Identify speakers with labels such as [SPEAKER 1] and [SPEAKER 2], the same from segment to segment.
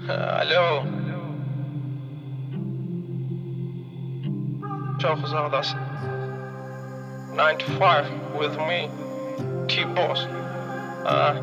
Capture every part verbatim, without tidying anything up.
[SPEAKER 1] Alo. Çok uzakdasın. ninety five with me. T-Boss. Ha.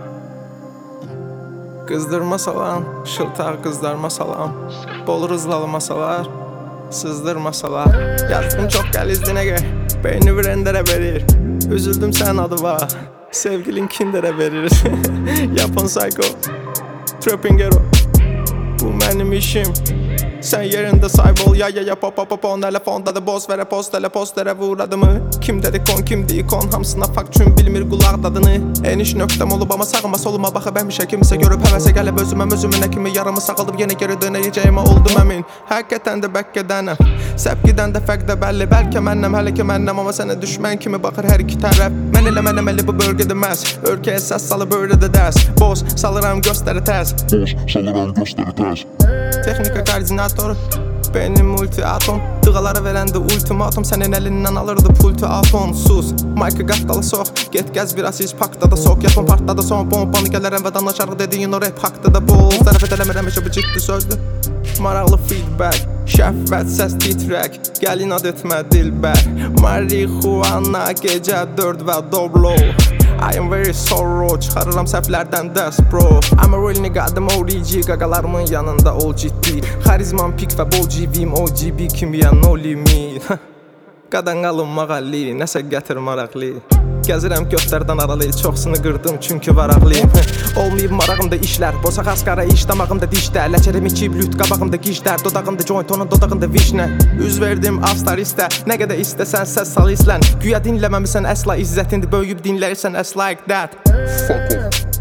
[SPEAKER 2] Qızdırma salam, şıltaq qızlarma salam. Bol rızlalı masalar, sızdırmasalar. Yazdım çok gəlizdi nəqə, beyni vrendərə verir. Üzüldüm sən adı var, sevgilin kinderə verir. Yapon psycho, trapping hero. Bu mənim işim. Sen yerinde saybol ya ya ya pop pop pop on telefonda da boz vere post tele postere vur adımı. Kim dedi kon kim di kon hamsına fakt çün bilmir qulaq dadını. Eniş nöqtəm olub ama sağıma soluma baxıb həmişə kimsə görüb həvəsə gəlib özümə özümünə kimi yaramı sağalıb yenə geri dönəcəyimə oldum əmin. Həqiqətən də bəkkədənəm. Səbqidən də fərq də bəlli. Bəlkə mənnəm hələ ki mənnəm amma sənə düşmən kimi baxır hər iki tərəf. Mən elə mənəm elə bu bölgədə məs. Ölkəyə səs salıb öyrədə dərs. Boz salıram göstəri tərs.
[SPEAKER 3] Boş salıram göstəri tərs.
[SPEAKER 2] Texnika koordinatoru, benim multi atom. Dığaları verəndə ultimatum, sənin əlindən alırdı pulti atom. Sus, Mike'ı qatdalı sox, get gəz biraz iş pakda da soq. Yapın partda da son bombanı gələrəm və danışarıq dediyin o rap haqda da bol. Tərəf edələmirəm heç o bu ciddi sözdür. Maraqlı feedback, şəhvət səs titrək. Gəl inad etmə dilbər. Marihuana gecə dörd və doblo. I am very sorrow, çıxarıram səhvlərdən dərs bro. I'm a real nigga, adım O D G. Qaqalarımın yanında ol ciddi. Xarizmam pik və bol G V'm O G B kimya no limit. Qadan qalınmağalli, nəsə gətir maraqlı. Gəzirəm göstərdən aralı, çoxsunu qırdım çünki varaqlıyım. Olmayıb marağımda işlər, bosaq asqara iş damağımda dişlər. Ləkərim iki blüt, qabağımda gişlər. Dodağımda joint, onun dodağında vişnə. Üz verdim avstar istə, nə qədər istəsən səs sal islən. Güya dinləməmisən əsla izzətindir, böyüyüb dinləyirsən as like that.
[SPEAKER 3] Fuck off.